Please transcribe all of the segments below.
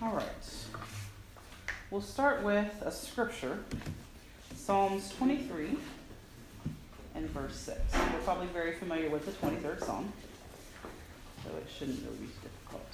All right. We'll start with a scripture, Psalms 23 and verse 6. We're probably very familiar with the 23rd Psalm, so it shouldn't really be difficult.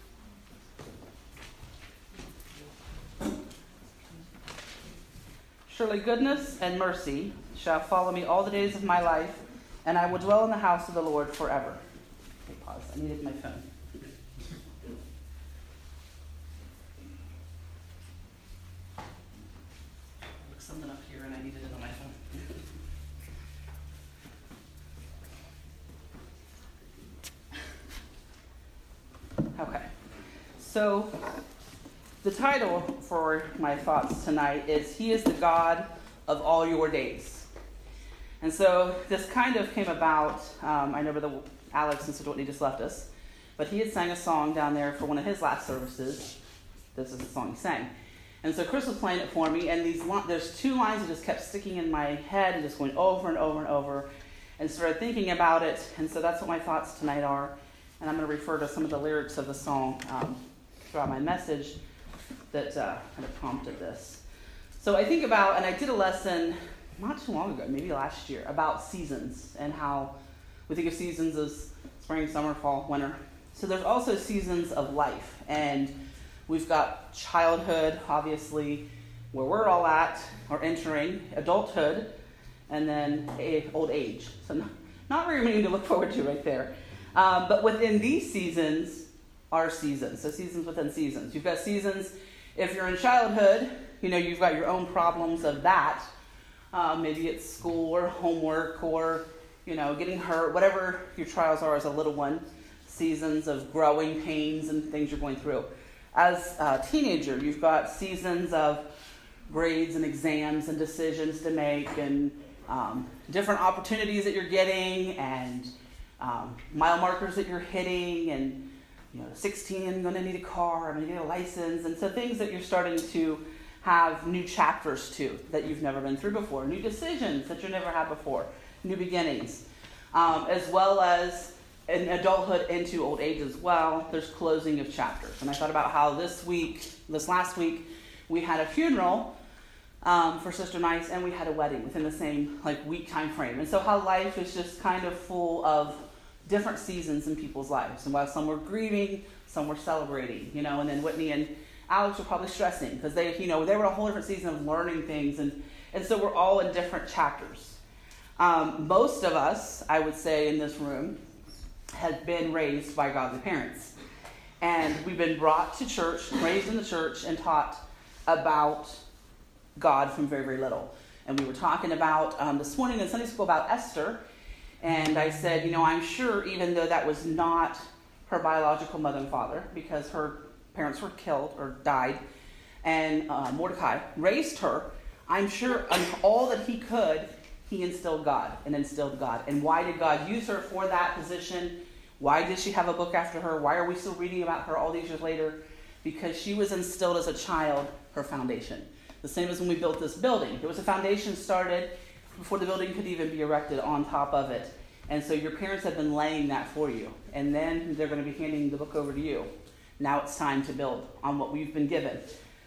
Surely goodness and mercy shall follow me all the days of my life, and I will dwell in the house of the Lord forever. Okay, pause. I needed my phone. Something up here and I needed it on my phone. Okay, so the title for my thoughts tonight is He is the God of all your days. And so this kind of came about, I know Brother Alex and Sister Whitney just left us, but he had sang a song down there for one of his last services. This is the song he sang. And so Chris was playing it for me, and there's two lines that just kept sticking in my head and just going over and over and over, and started thinking about it. And so that's what my thoughts tonight are. And I'm going to refer to some of the lyrics of the song throughout my message that kind of prompted this. So I think about, and I did a lesson not too long ago, maybe last year, about seasons and how we think of seasons as spring, summer, fall, winter. So there's also seasons of life, and we've got childhood, obviously, where we're all at, or entering adulthood, and then old age. So not very many to look forward to right there. But within these seasons are seasons. So seasons within seasons. You've got seasons, if you're in childhood, you've got your own problems of that. Maybe it's school or homework or, getting hurt, whatever your trials are as a little one. Seasons of growing pains and things you're going through. As a teenager, you've got seasons of grades and exams and decisions to make and different opportunities that you're getting and mile markers that you're hitting and 16, I'm going to need a car, I'm going to get a license. And so things that you're starting to have new chapters to that you've never been through before, new decisions that you never had before, new beginnings, as well as in adulthood into old age as well. There's closing of chapters. And I thought about how this last week, we had a funeral for Sister Nice, and we had a wedding within the same week time frame. And so how life is just kind of full of different seasons in people's lives. And while some were grieving, some were celebrating, and then Whitney and Alex were probably stressing because they were in a whole different season of learning things. And so we're all in different chapters. Most of us, I would say, in this room, had been raised by godly parents. And we've been brought to church, raised in the church, and taught about God from very, very little. And we were talking about this morning in Sunday school about Esther. And I said, I'm sure even though that was not her biological mother and father, because her parents were killed or died, and Mordecai raised her, I'm sure all that he could, he instilled God. And why did God use her for that position? Why did she have a book after her? Why are we still reading about her all these years later? Because she was instilled as a child, her foundation. The same as when we built this building. There was a foundation started before the building could even be erected on top of it. And so your parents have been laying that for you. And then they're going to be handing the book over to you. Now it's time to build on what we've been given.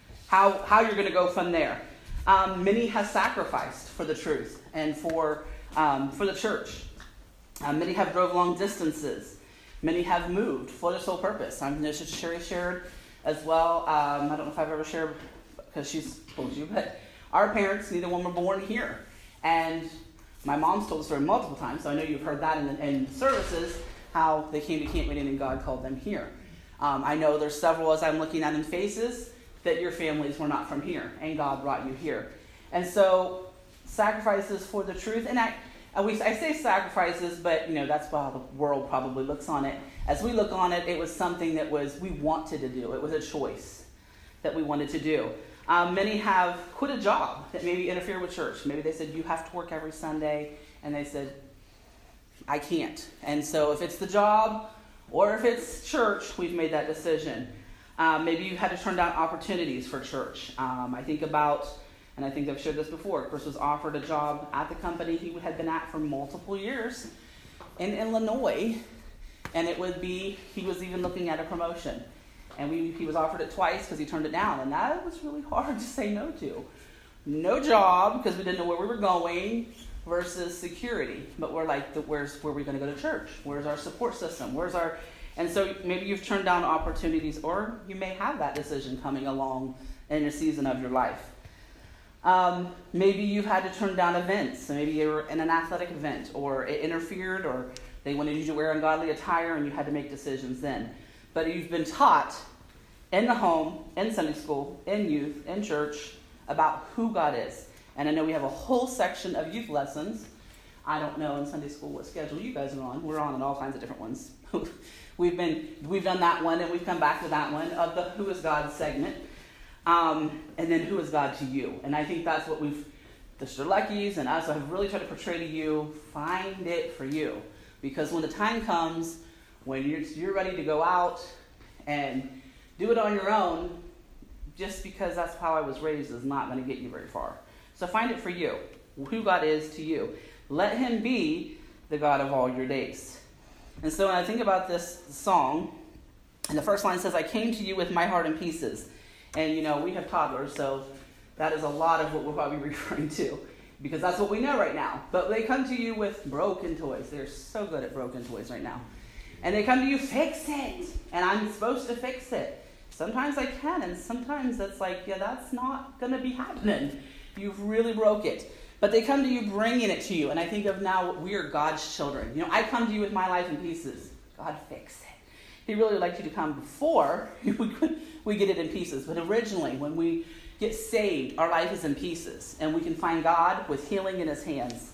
How you're going to go from there. Many have sacrificed for the truth and for the church. Many have drove long distances. Many have moved for the sole purpose. I know Sherry shared as well. I don't know if I've ever shared because she's told you, but our parents, neither one were born here. And my mom's told the story multiple times, so I know you've heard that in services, how they came to Camp Meeting and God called them here. I know there's several, as I'm looking at in faces, that your families were not from here, and God brought you here. And so, sacrifices for the truth, and I say sacrifices, but that's how the world probably looks on it. As we look on it, it was something that we wanted to do. It was a choice that we wanted to do. Many have quit a job that maybe interfered with church. Maybe they said, you have to work every Sunday, and they said, I can't. And so if it's the job or if it's church, we've made that decision. Maybe you had to turn down opportunities for church. I think about, and I think I've shared this before, Chris was offered a job at the company he had been at for multiple years in Illinois, and he was even looking at a promotion. And he was offered it twice because he turned it down. And that was really hard to say no to. No job because we didn't know where we were going versus security. But we're like, where are we going to go to church? Where's our support system? And so maybe you've turned down opportunities, or you may have that decision coming along in a season of your life. Maybe you've had to turn down events. So maybe you were in an athletic event, or it interfered, or they wanted you to wear ungodly attire and you had to make decisions then. But you've been taught in the home, in Sunday school, in youth, in church, about who God is. And I know we have a whole section of youth lessons. I don't know in Sunday school what schedule you guys are on. We're on all kinds of different ones. We've done that one, and we've come back to that one of the Who is God segment. And then who is God to you? And I think that's what the Streleckis and us have really tried to portray to you. Find it for you. Because when the time comes, when you're ready to go out and do it on your own, just because that's how I was raised is not going to get you very far. So find it for you, who God is to you. Let him be the God of all your days. And so when I think about this song, and the first line says, I came to you with my heart in pieces. And, we have toddlers, so that is a lot of what we're probably referring to, because that's what we know right now. But they come to you with broken toys. They're so good at broken toys right now. And they come to you, fix it. And I'm supposed to fix it. Sometimes I can, and sometimes it's like, that's not going to be happening. You've really broke it. But they come to you bringing it to you. And I think of now, we are God's children. I come to you with my life in pieces. God, fix it. He really would like you to come before we get it in pieces. But originally, when we get saved, our life is in pieces. And we can find God with healing in his hands.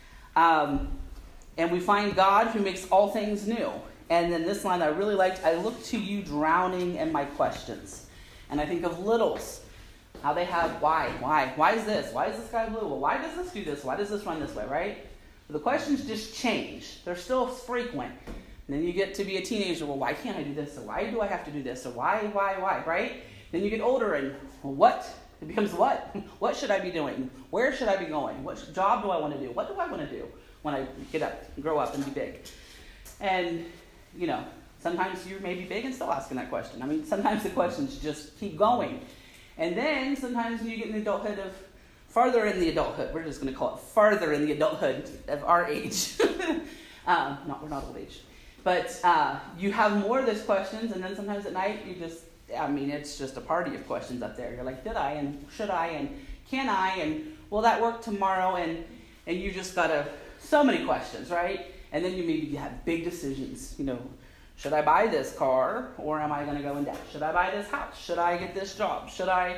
And we find God who makes all things new. And then this line I really liked, I look to you drowning in my questions. And I think of littles, how they have why is this? Why is this guy blue? Well, why does this do this? Why does this run this way, right? But the questions just change. They're still frequent. And then you get to be a teenager, well, why can't I do this? Or why do I have to do this? Or why, right? Then you get older and, well, what? It becomes what? What should I be doing? Where should I be going? What job do I want to do? What do I want to do when I grow up and be big? And, sometimes you may be big and still asking that question. Sometimes the questions just keep going. And then sometimes when you get in the adulthood farther in the adulthood, we're just going to call it farther in the adulthood of our age. We're not old age. But you have more of those questions, and then sometimes at night it's just a party of questions up there. You're like, did I, and should I, and can I, and will that work tomorrow? And you just got so many questions, right? And then you have big decisions. Should I buy this car, or am I going to go in debt? Should I buy this house? Should I get this job? Should I,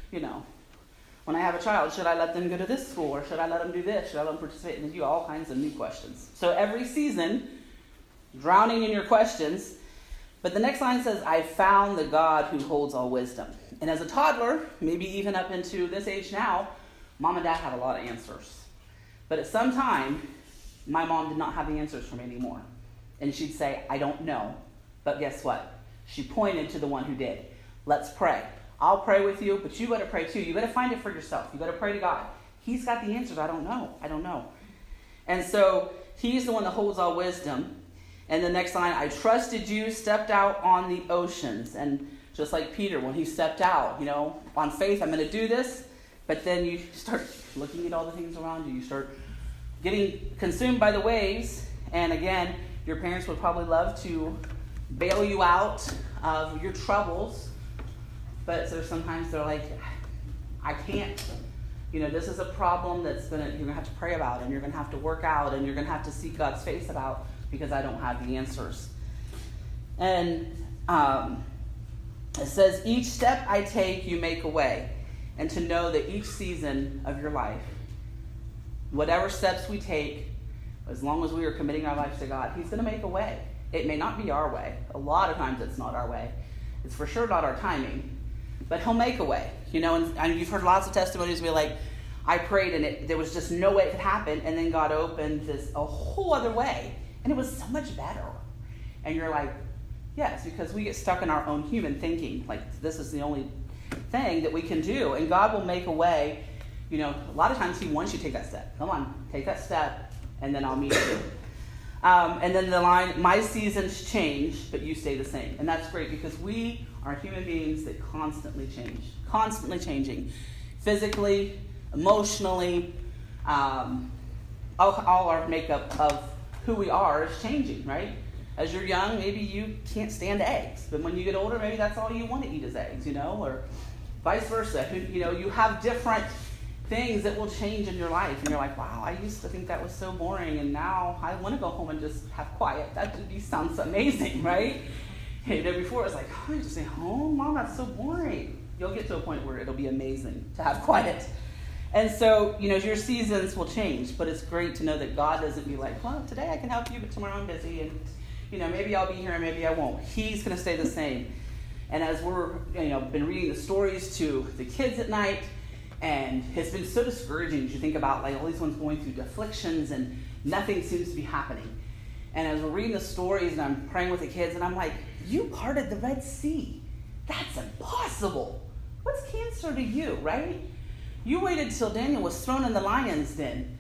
when I have a child, should I let them go to this school, or should I let them do this? Should I let them participate? And you all kinds of new questions. So every season, drowning in your questions. But the next line says, I found the God who holds all wisdom. And as a toddler, maybe even up into this age now, mom and dad have a lot of answers. But at some time, my mom did not have the answers for me anymore. And she'd say, I don't know. But guess what? She pointed to the one who did. Let's pray. I'll pray with you, but you got to pray too. You got to find it for yourself. You got to pray to God. He's got the answers. I don't know. And so he's the one that holds all wisdom. And the next line, I trusted you, stepped out on the oceans. And just like Peter, when he stepped out, on faith, I'm going to do this. But then you start looking at all the things around you. You start getting consumed by the waves. And again, your parents would probably love to bail you out of your troubles. But so sometimes they're like, I can't. This is a problem you're going to have to pray about, and you're going to have to work out, and you're going to have to seek God's face about, because I don't have the answers. And it says, each step I take, you make a way. And to know that each season of your life, whatever steps we take, as long as we are committing our lives to God, he's going to make a way. It may not be our way. A lot of times it's not our way. It's for sure not our timing. But he'll make a way. And you've heard lots of testimonies be like, I prayed and there was just no way it could happen. And then God opened a whole other way. And it was so much better. And you're like, yes, because we get stuck in our own human thinking. Like, this is the only thing that we can do. And God will make a way. A lot of times he wants you to take that step. Come on, take that step, and then I'll meet you. And then the line, my seasons change, but you stay the same. And that's great, because we are human beings that constantly change, constantly changing, physically, emotionally. All our makeup of who we are is changing, right? As you're young, maybe you can't stand eggs, but when you get older, maybe that's all you want to eat is eggs, or vice versa. You have different things that will change in your life, and you're like, wow, I used to think that was so boring, and now I want to go home and just have quiet. That sounds amazing, right? Before it was like, oh, I just stay home, Mom, that's so boring. You'll get to a point where it'll be amazing to have quiet. And so, your seasons will change, but it's great to know that God doesn't be like, well, today I can help you, but tomorrow I'm busy, and maybe I'll be here and maybe I won't. He's going to stay the same. And as we're, been reading the stories to the kids at night, and it's been so discouraging as you think about all these ones going through afflictions and nothing seems to be happening. And as we're reading the stories and I'm praying with the kids, and I'm like, you parted the Red Sea. That's impossible. What's cancer to you, right? You waited till Daniel was thrown in the lion's den.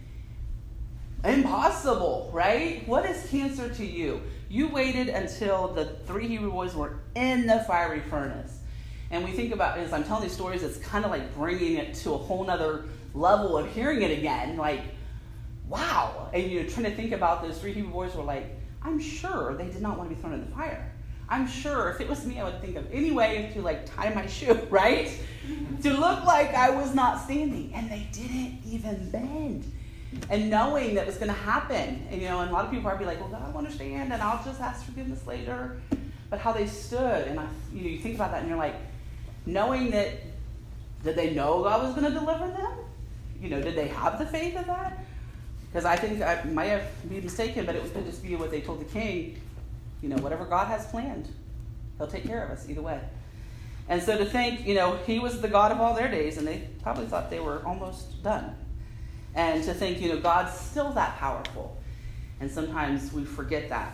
Impossible, right? What is cancer to you? You waited until the 3 Hebrew boys were in the fiery furnace. And we think about, as I'm telling these stories, it's kind of like bringing it to a whole nother level of hearing it again. Like, wow. And you're trying to think about those 3 Hebrew boys were like, I'm sure they did not want to be thrown in the fire. I'm sure if it was me, I would think of any way to tie my shoe, right? To look like I was not standing. And they didn't even bend. And knowing that was going to happen. And, and a lot of people are be like, well, God, I don't understand, and I'll just ask forgiveness later. But how they stood, and you think about that, and you're like, knowing that, did they know God was going to deliver them? Did they have the faith of that? Because I think I might have been mistaken, but it was going to just be what they told the king. Whatever God has planned, he'll take care of us either way. And so to think, he was the God of all their days, and they probably thought they were almost done. And to think, God's still that powerful. And sometimes we forget that.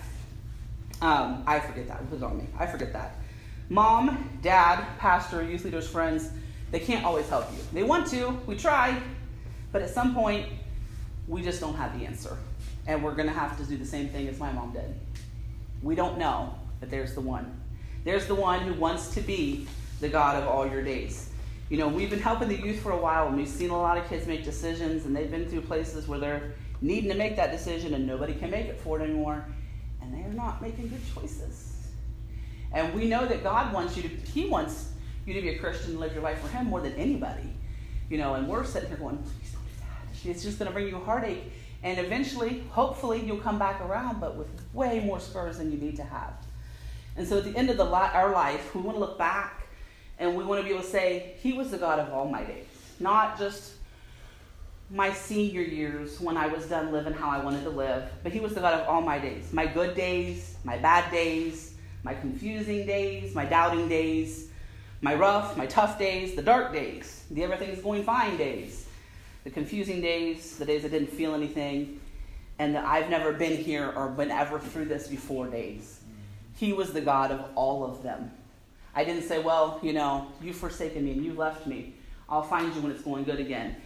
I forget that. Put it on me. I forget that. Mom, dad, pastor, youth leaders, friends, they can't always help you. They want to. We try. But at some point, we just don't have the answer. And we're going to have to do the same thing as my mom did. We don't know, but there's the one. There's the one who wants to be the God of all your days. We've been helping the youth for a while, and we've seen a lot of kids make decisions, and they've been through places where they're needing to make that decision, and nobody can make it for it anymore, and they're not making good choices. And we know that God wants He wants you to be a Christian and live your life for Him more than anybody. And we're sitting here going, please don't do that. It's just going to bring you heartache, and eventually, hopefully, you'll come back around, but with way more scars than you need to have. And so at the end of our life, we want to look back, and we want to be able to say, He was the God of all my days. Not just my senior years when I was done living how I wanted to live, but He was the God of all my days. My good days, my bad days, my confusing days, my doubting days, my rough, my tough days, the dark days, the everything's going fine days, the confusing days, the days I didn't feel anything, and the I've never been here or been ever through this before days. He was the God of all of them. I didn't say, well, you've forsaken me and you left me. I'll find you when it's going good again.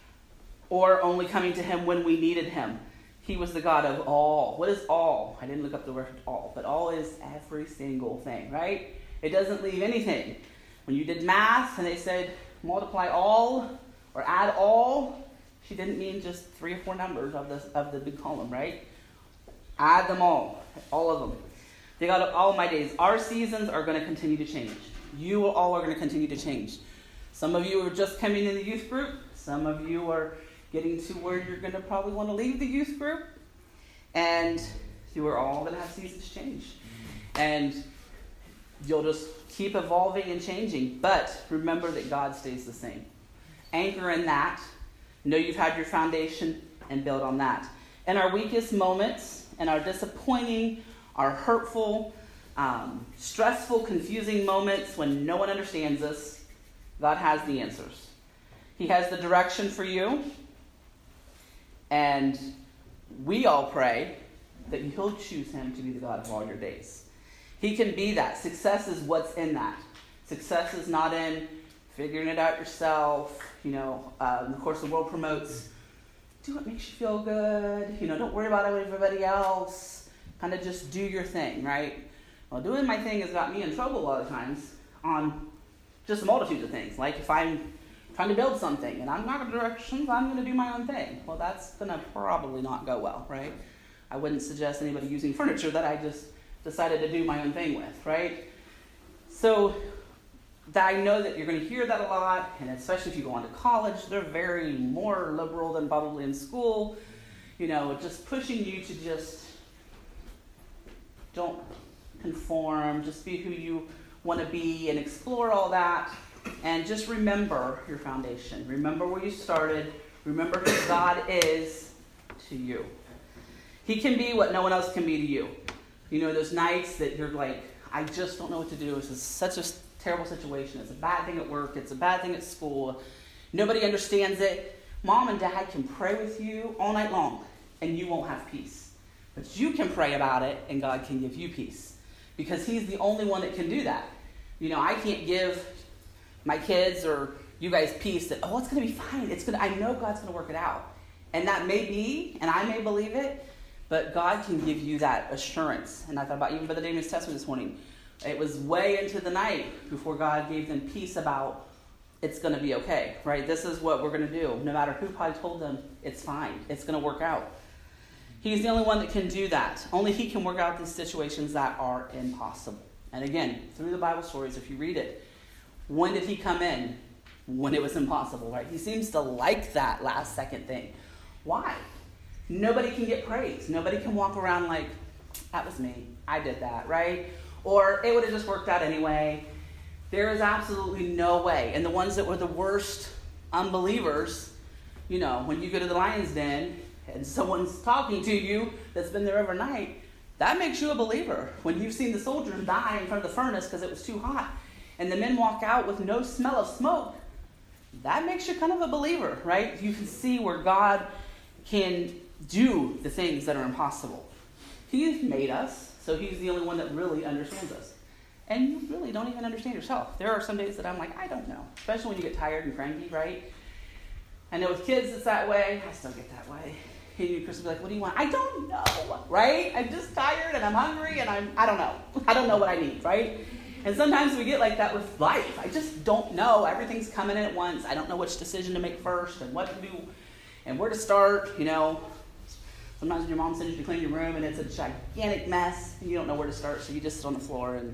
Or only coming to Him when we needed Him. He was the God of all. What is all? I didn't look up the word all, but all is every single thing, right? It doesn't leave anything. When you did math and they said multiply all or add all, she didn't mean just 3 or 4 numbers of the big column, right? Add them all of them. The God of all my days. Our seasons are going to continue to change. You all are going to continue to change. Some of you are just coming in the youth group. Some of you are getting to where you're going to probably want to leave the youth group. And you are all going to have seasons change. And you'll just keep evolving and changing. But remember that God stays the same. Anchor in that. Know you've had your foundation and build on that. In our weakest moments, and our disappointing, our hurtful, stressful, confusing moments when no one understands us, God has the answers. He has the direction for you. And we all pray that you'll choose Him to be the God of all your days. He can be that. Success is what's in that. Success is not in figuring it out yourself. Of course, the world promotes, do what makes you feel good. Don't worry about everybody else. Kind of just do your thing, right? Well, doing my thing has got me in trouble a lot of times. on just a multitude of things. Like if I'm trying to build something and I'm not in directions, I'm going to do my own thing. Well, that's going to probably not go well, right? I wouldn't suggest anybody using furniture that I just decided to do my own thing with, right? So I know that you're going to hear that a lot, and especially if you go on to college, they're very more liberal than probably in school, just pushing you to just don't conform, just be who you want to be and explore all that. And just remember your foundation. Remember where you started. Remember who God is to you. He can be what no one else can be to you. Those nights that you're like, I just don't know what to do. This is such a terrible situation. It's a bad thing at work. It's a bad thing at school. Nobody understands it. Mom and Dad can pray with you all night long, and you won't have peace. But you can pray about it, and God can give you peace. Because He's the only one that can do that. I can't give my kids or you guys peace that, it's going to be fine. I know God's going to work it out. And that may be, and I may believe it, but God can give you that assurance. And I thought about even Brother Damien's testimony this morning. It was way into the night before God gave them peace about it's going to be okay, right? This is what we're going to do. No matter who probably told them, it's fine. It's going to work out. He's the only one that can do that. Only He can work out these situations that are impossible. And again, through the Bible stories, if you read it, when did He come in? When it was impossible, right? He seems to like that last second thing. Why? Nobody can get praise. Nobody can walk around like, that was me. I did that, right? Or it would have just worked out anyway. There is absolutely no way. And the ones that were the worst unbelievers, when you go to the lion's den and someone's talking to you that's been there overnight, that makes you a believer. When you've seen the soldiers die in front of the furnace because it was too hot, and the men walk out with no smell of smoke, that makes you kind of a believer, right? You can see where God can do the things that are impossible. He's made us, so He's the only one that really understands us. And you really don't even understand yourself. There are some days that I'm like, I don't know. Especially when you get tired and cranky, right? I know with kids it's that way. I still get that way. And you Chris will be like, what do you want? I don't know, right? I'm just tired and I'm hungry and I don't know. I don't know what I need, right? And sometimes we get like that with life. I just don't know. Everything's coming in at once. I don't know which decision to make first and what to do and where to start, Sometimes when your mom sends you to clean your room and it's a gigantic mess, and you don't know where to start, so you just sit on the floor and,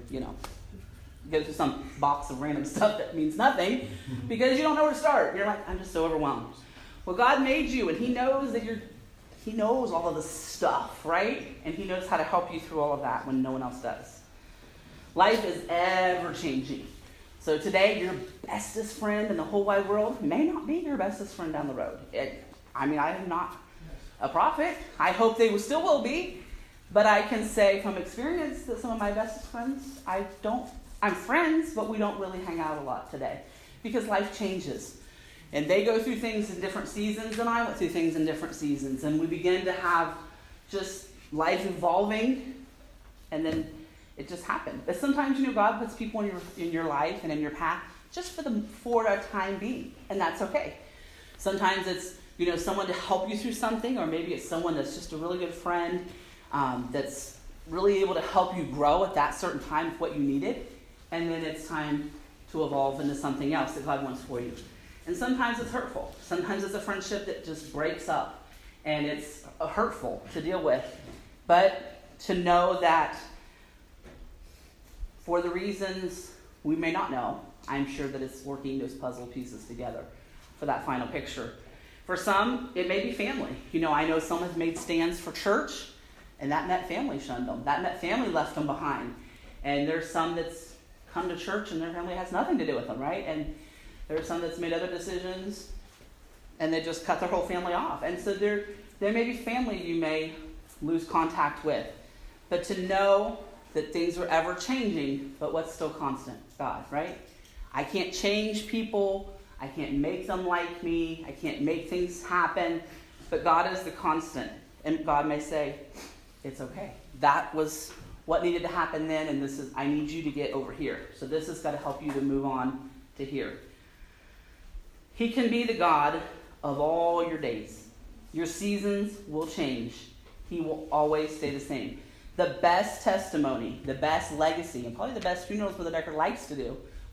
go through some box of random stuff that means nothing because you don't know where to start. You're like, I'm just so overwhelmed. Well, God made you, and He knows that He knows all of this stuff, right? And He knows how to help you through all of that when no one else does. Life is ever-changing. So today, your bestest friend in the whole wide world may not be your bestest friend down the road. I am not a prophet. I hope they still will be. But I can say from experience that some of my bestest friends, I'm friends, but we don't really hang out a lot today. Because life changes. And they go through things in different seasons, and I went through things in different seasons. And we begin to have just life evolving, and then it just happened. But sometimes, God puts people in your life and in your path just for a time being, and that's okay. Sometimes it's, someone to help you through something, or maybe it's someone that's just a really good friend that's really able to help you grow at that certain time with what you needed, and then it's time to evolve into something else that God wants for you. And sometimes it's hurtful. Sometimes it's a friendship that just breaks up, and it's hurtful to deal with. But to know that for the reasons we may not know, I'm sure that it's working those puzzle pieces together for that final picture. For some, it may be family. I know some have made stands for church, and that meant family shunned them. That meant family left them behind. And there's some that's come to church and their family has nothing to do with them, right? And there's some that's made other decisions, and they just cut their whole family off. And so there may be family you may lose contact with. But to know that things are ever changing, but what's still constant? God, right? I can't change people. I can't make them like me. I can't make things happen. But God is the constant. And God may say, it's okay. That was what needed to happen then, and I need you to get over here. So this has got to help you to move on to here. He can be the God of all your days. Your seasons will change. He will always stay the same. The best testimony, the best legacy, and probably the best funerals Brother Decker likes to do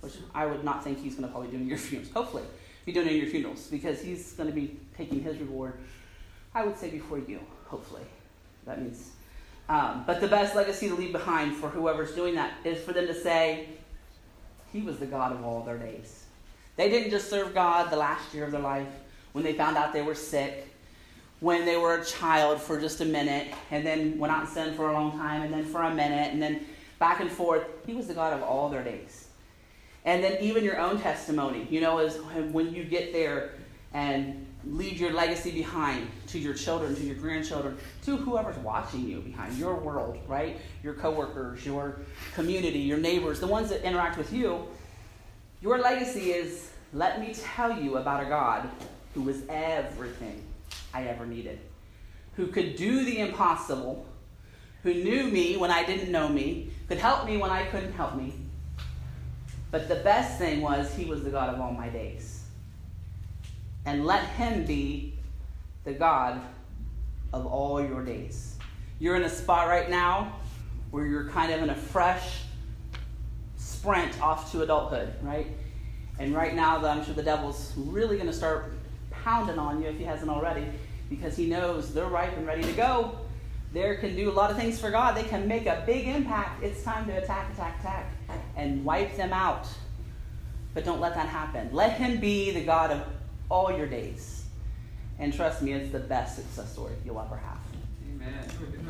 which I would not think he's going to probably do in your funerals. Hopefully, be doing it in your funerals, because he's going to be taking his reward, I would say, before you, hopefully. That means, but the best legacy to leave behind for whoever's doing that is for them to say, he was the God of all their days. They didn't just serve God the last year of their life, when they found out they were sick, when they were a child for just a minute, and then went out and sinned for a long time, and then for a minute, and then back and forth. He was the God of all their days. And then even your own testimony, is when you get there and leave your legacy behind to your children, to your grandchildren, to whoever's watching you behind, your world, right? Your coworkers, your community, your neighbors, the ones that interact with you. Your legacy is, let me tell you about a God who was everything I ever needed, who could do the impossible, who knew me when I didn't know me, could help me when I couldn't help me. But the best thing was, he was the God of all my days. And let him be the God of all your days. You're in a spot right now where you're kind of in a fresh sprint off to adulthood, right? And right now, I'm sure the devil's really going to start pounding on you if he hasn't already, because he knows they're ripe and ready to go. They can do a lot of things for God. They can make a big impact. It's time to attack, and wipe them out. But don't let that happen. Let him be the God of all your days. And trust me, it's the best success story you'll ever have. Amen.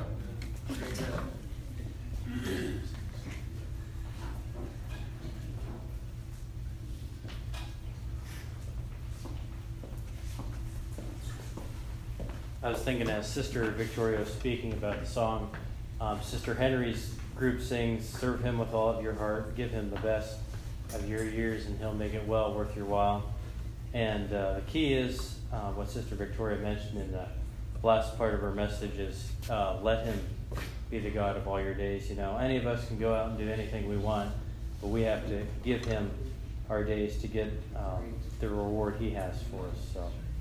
I was thinking as Sister Victoria was speaking about the song, Sister Henry's group sings, serve him with all of your heart, give him the best of your years, and he'll make it well worth your while. And the key is what Sister Victoria mentioned in the last part of her message is let him be the God of all your days. Any of us can go out and do anything we want, but we have to give him our days to get the reward he has for us. So